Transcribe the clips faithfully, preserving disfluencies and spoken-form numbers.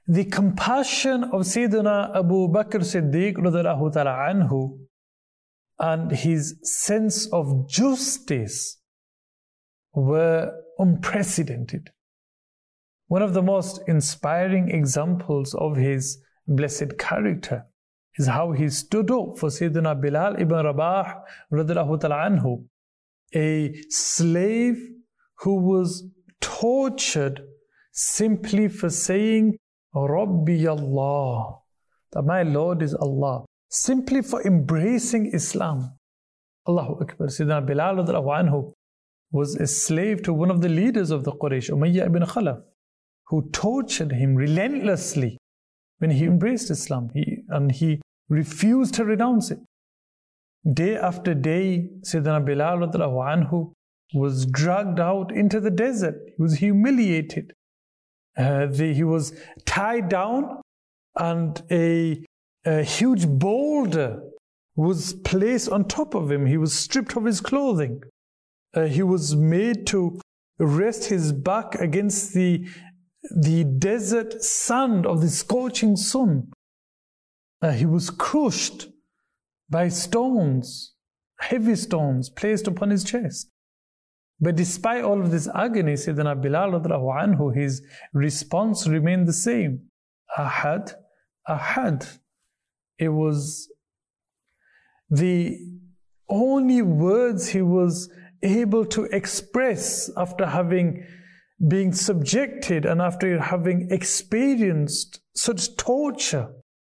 the compassion of Sayyidina Abu Bakr Siddiq radiallahu ta'ala anhu and his sense of justice were unprecedented. One of the most inspiring examples of his blessed character is how he stood up for Sayyidina Bilal ibn Rabah radiallahu ta'ala anhu, a slave who was tortured simply for saying Rabbi Allah, that my Lord is Allah, simply for embracing Islam. Allahu Akbar. Sayyidina Bilal radiallahu anhu was a slave to one of the leaders of the Quraysh, Umayyah ibn Khalaf, who tortured him relentlessly when he embraced Islam, he, and he refused to renounce it. Day after day, Sayyidina Bilal radiallahu anhu was dragged out into the desert. He was humiliated. Uh, the, he was tied down, and a, a huge boulder was placed on top of him. He was stripped of his clothing. Uh, he was made to rest his back against the, the desert sand of the scorching sun. Uh, he was crushed by stones, heavy stones placed upon his chest. But despite all of this agony, Sayyidina Bilal radiallahu anhu, his response remained the same. Ahad, Ahad. It was the only words he was able to express after having been subjected and after having experienced such torture.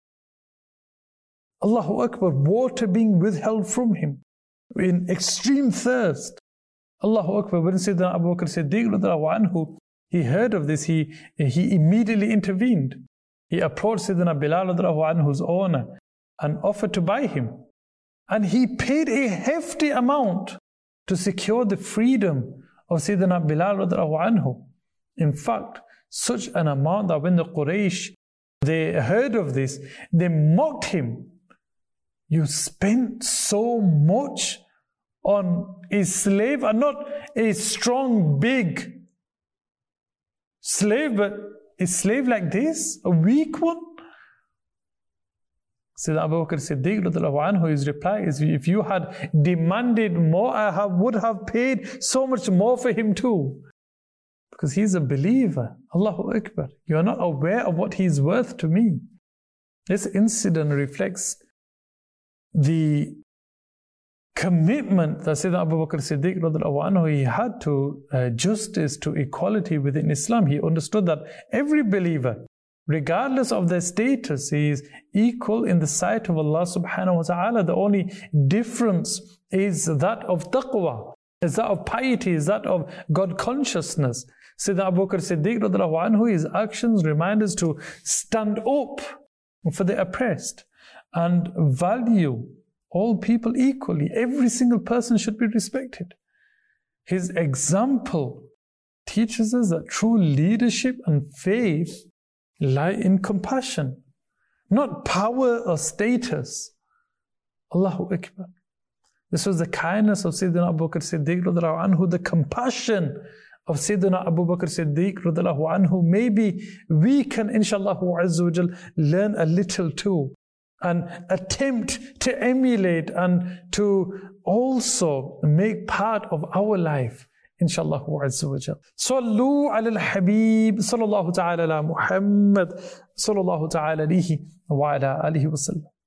Allahu Akbar, water being withheld from him in extreme thirst. Allahu Akbar. When Sayyidina Abu Bakr Siddiq radiallahu anhu, he heard of this, he, he immediately intervened. He approached Sayyidina Bilal radiallahu anhu's owner and offered to buy him. And he paid a hefty amount to secure the freedom of Sayyidina Bilal radiallahu anhu. In fact, such an amount that when the Quraysh, they heard of this, they mocked him. You spent so much on a slave, and not a strong, big slave, but a slave like this, a weak one. Sayyidina Abu Bakr Siddiq radiallahu anhu, his reply is, if you had demanded more, I have, would have paid so much more for him too. Because he's a believer. Allahu Akbar. You are not aware of what he's worth to me. This incident reflects the commitment that Sayyidina Abu Bakr Siddiq radiallahu anhu, he had to uh, justice, to equality within Islam. He understood that every believer, regardless of their status, he is equal in the sight of Allah subhanahu wa ta'ala. The only difference is that of taqwa, is that of piety, is that of God consciousness. Sayyidina Abu Bakr Siddiq radiallahu anhu, his actions remind us to stand up for the oppressed and value all people equally. Every single person should be respected. His example teaches us that true leadership and faith lie in compassion, not power or status. Allahu Akbar. This was the kindness of Sayyidina Abu Bakr Siddiq radiallahu anhu, the compassion of Sayyidina Abu Bakr Siddiq radiallahu anhu. Maybe we can, inshallah azza wa jal, learn a little too, and attempt to emulate and to also make part of our life, inshallah azza wa jal. Sallu ala al-Habib sallallahu ta'ala ala Muhammad sallallahu ta'ala alihi wa ala alihi wa sallam.